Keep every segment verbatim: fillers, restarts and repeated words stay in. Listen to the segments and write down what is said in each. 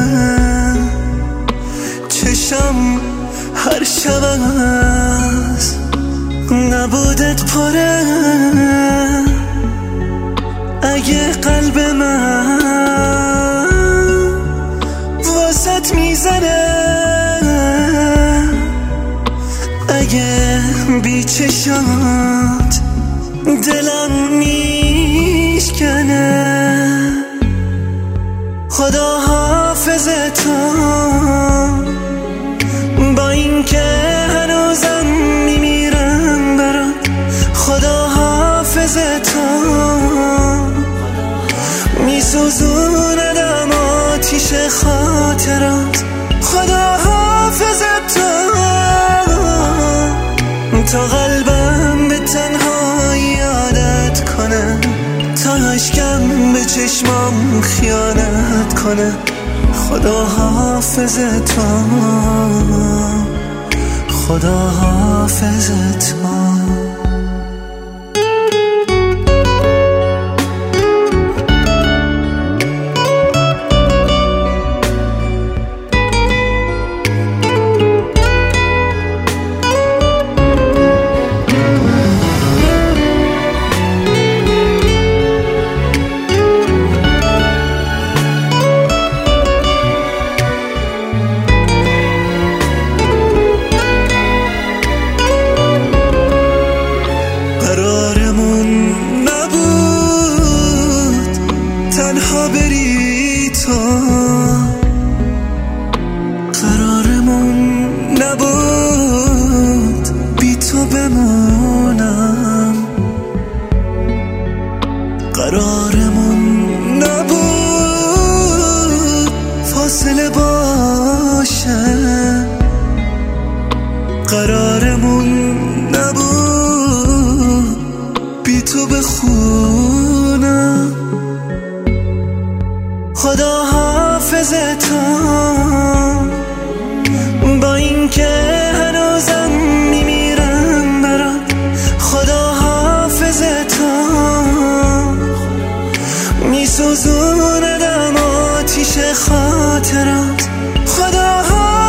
چشم هر شب از نبودت پره. اگه قلب من واسط میزنه، اگه بی چشات دلم میشکنه، خدا حافظتم با این که هنوزم میمیرم برات. خدا حافظتم میسوزوندم آتیش خاطرات. خدا حافظتم تا قلبم به تنهایی عادت کنه، تا اشکم به چشمام خیانت کنه. خدا حافظتم، خدا حافظتم. تنها بری تو، قرارمون نبود بی تو بمونم. قرارمون نبود فاصله باشه، قرارمون نبود بی تو بخونم. خدا حافظتم با این که هنوزم میمیرم برات. خدا حافظتم میسوزوندم آتیش خاطرات. خدا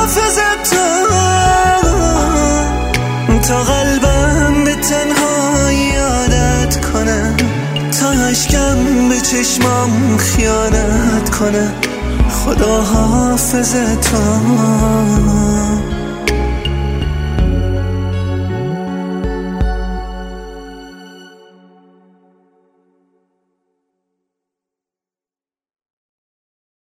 حافظتم تا قلبم به تنهایی عادت کنه، تا اشکم به چشمام خیانت کنه. خدا حافظتم.